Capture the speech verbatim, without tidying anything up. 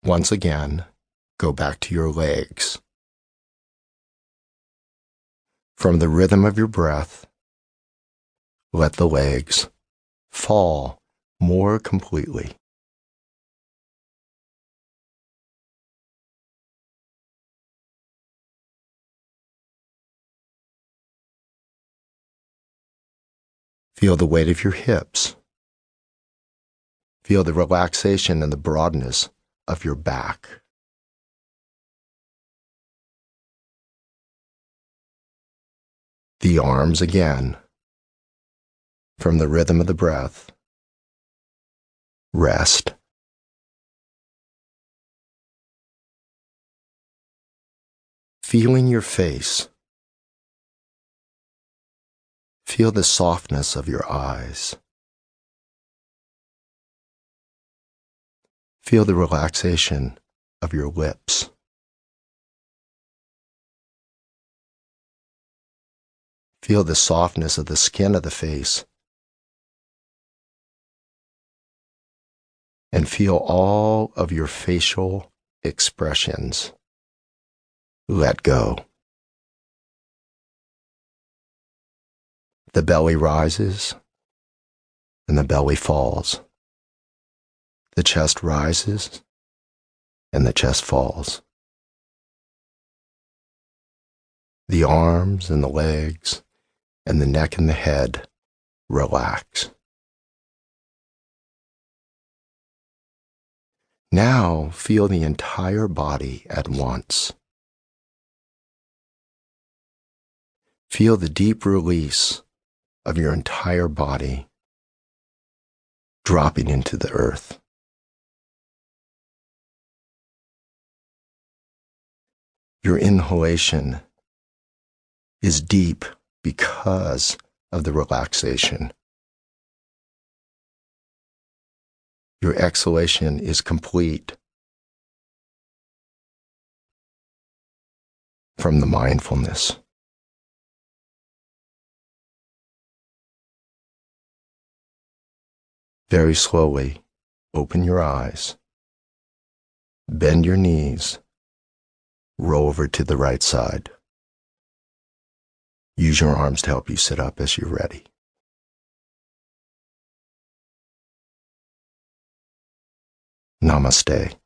Once again, go back to your legs. From the rhythm of your breath, let the legs fall more completely. Feel the weight of your hips. Feel the relaxation and the broadness of your back. The arms again. From the rhythm of the breath, rest. Feeling your face. Feel the softness of your eyes. Feel the relaxation of your lips. Feel the softness of the skin of the face. And feel all of your facial expressions. Let go. The belly rises and the belly falls. The chest rises and the chest falls. The arms and the legs and the neck and the head relax. Now feel the entire body at once. Feel the deep release of your entire body dropping into the earth. Your inhalation is deep because of the relaxation. Your exhalation is complete from the mindfulness. Very slowly, open your eyes, bend your knees, roll over to the right side. Use your arms to help you sit up as you're ready. Namaste.